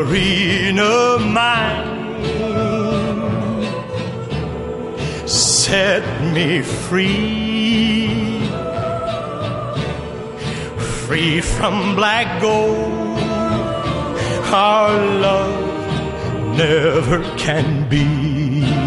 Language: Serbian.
Marina mine, set me free, free from black gold. Our love never can be.